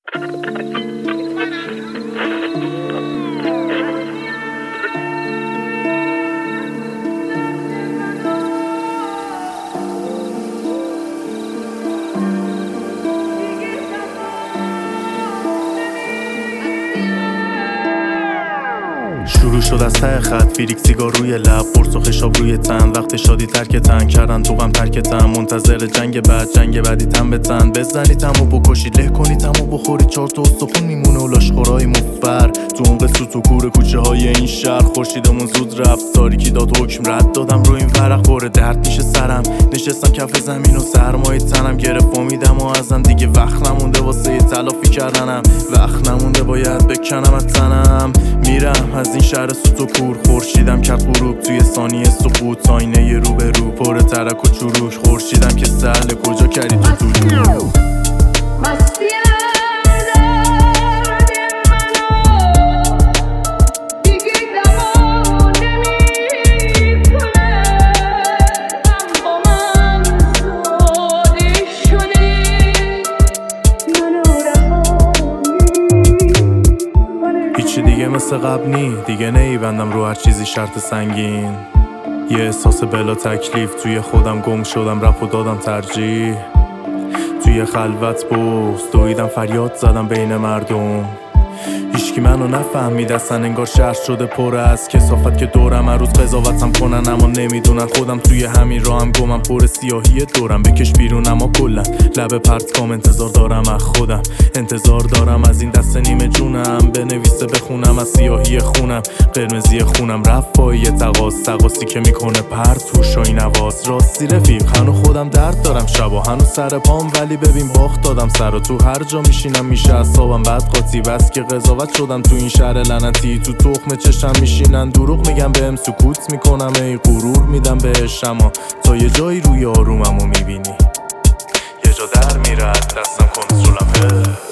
شروع شد از ته خط، فیریک سیگار روی لب، قرص و خشاب روی تن. وقت شادی ترکتن کردن تو غم ترکتن، منتظر جنگ بعدی تن به تن. بزنیدم و بکشی، له کنیدم و بخوری، 4 تا استخون میمونه و لاشخورای مفر تو عمق سوت و کور کوچه های این شهر. خورشیدمون زود رفت، تاریکی داد حکم، رد دادم روی این ورق، بره درد میشه سرم. نشستم کف زمین و سرمایه تنم گرفت امیدم و ازم دیگه وقت نمونده واسه تلافی کردنم. وقت نمونده باید بکنم از تنم. میرم از این شهر سوت و کور، خورشیدم کرد غروب توی ثانیه سقوط. آینه رو به رو پر ترک و چروک، خورشیدم که سهل کجا کردی تو طلوع. هیچی دیگه مثل قبل نی، دیگه نیبندم رو هر چیزی شرط سنگین. یه احساس بلا تکلیف توی خودم گم شدم، رپ و دادم ترجیح. توی خلوت بوس دویدم، فریاد زدم بین مردم. هیچکی منو نفهمید اصلا، انگار شهر شده پر از کثافت که دورم هر روز قضاوتم کنن اما نمیدونن خودم توی همین راهم گمم. پر سیاهی دورم بکش بیرون اما کلا لب پرتگام. انتظار دارم از خودم، انتظار دارم از این دست نیمه جونم بنویسه بخونم از سیاهی خونم، قرمزی خونم. رفایی تقاسی که میکنه پرتوش و این عواز. راستی رفیق هنو خودم درد دارم شبا، هنو سر پام ولی ببین باخت دادم سر. تو هر جا میشینم میشه اعصابم بد قاطی، بس که قضاوت شدم تو این شهر لعنتی. تو تخم چشم میشینن دروغ میگم بهم، سکوت میکنم ای غرور میدم بهش، اما تا یه جایی روی آروممو میبینی، یه جا در میره دستم کنترلم.